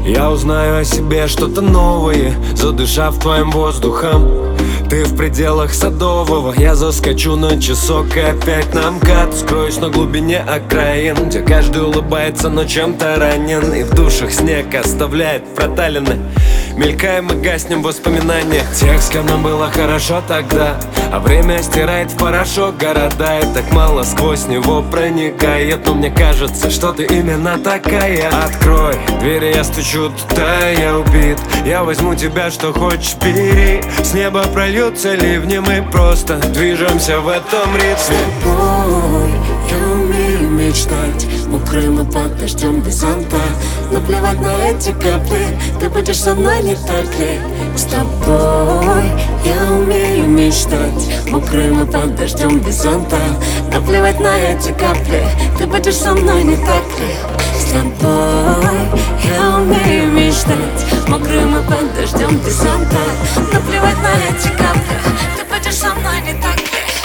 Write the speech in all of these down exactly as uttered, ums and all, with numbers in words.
Я узнаю о себе что-то новое, задышав твоим воздухом. Ты в пределах Садового, я заскочу на часок и опять на МКАД. Скроюсь на глубине окраин, где каждый улыбается, но чем-то ранен. И в душах снег оставляет проталины. Мелькаем и гаснем в воспоминаниях тех, с кем нам было хорошо тогда. А время стирает в порошок города, и так мало сквозь него проникает. Но мне кажется, что ты именно такая. Открой двери, я стучу туда, я убит. Я возьму тебя, что хочешь, бери. С неба прольются ливни, мы просто движемся в этом ритме. С тобой я умею мечтать, мокрым и под дождем без зонта. Наплевать на эти капли, ты будешь со мной, не так ли? С тобой я умею мечтать, мокрым и под дождем без зонта. Наплевать на эти капли, ты будешь со мной, не так ли? С тобой я умею мечтать, мокрым и под дождем без зонта. Наплевать на эти капли, ты будешь со мной, не так ли?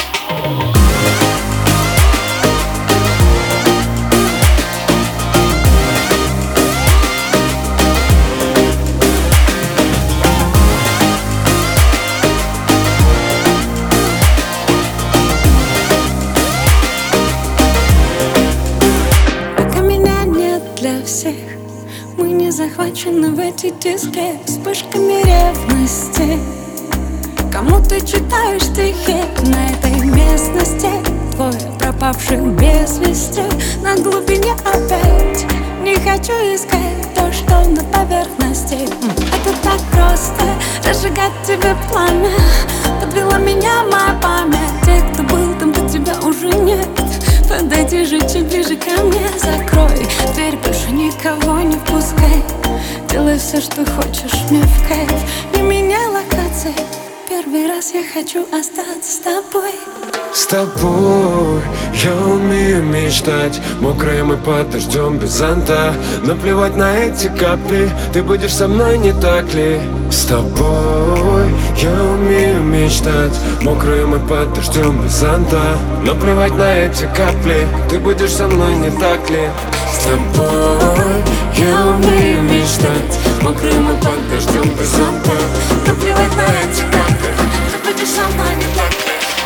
Для всех мы не захвачены в эти диски вспышками ревности. Кому ты читаешь стихи на этой местности? Двое пропавших без вести на глубине опять. Не хочу искать то, что на поверхности. Это так просто, разжигать тебе пламя. Подвела меня моя память. Те, кто был там, до тебя уже нет. Подойди же чуть ближе ко мне, закрой дверь, больше никого не впускай. Делай все, что хочешь, мне в кайф. Не меняй локации, первый раз я хочу остаться с тобой. С тобой я умею мечтать, мокрым и под дождем без зонта. Наплевать на эти капли, ты будешь со мной, не так ли? С тобой я умею мечтать, мокрым и под дождем без зонта. Наплевать на эти капли, ты будешь со мной, не так ли? С тобой я умею мечтать, мокрым и под дождем без зонта. Наплевать на эти капли, ты будешь со мной, не так ли?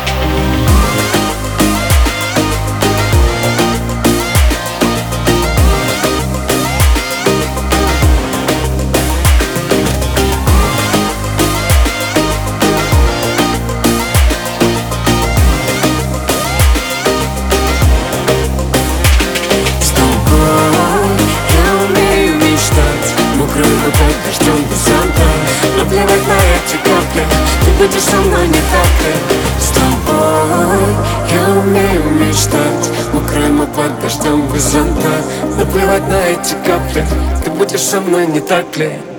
Под дождем без зонта. Наплевать на эти капли, ты будешь со мной, не так ли? С тобой я умею мечтать, мокрым и под дождем без зонта. Наплевать на эти капли, ты будешь со мной, не так ли?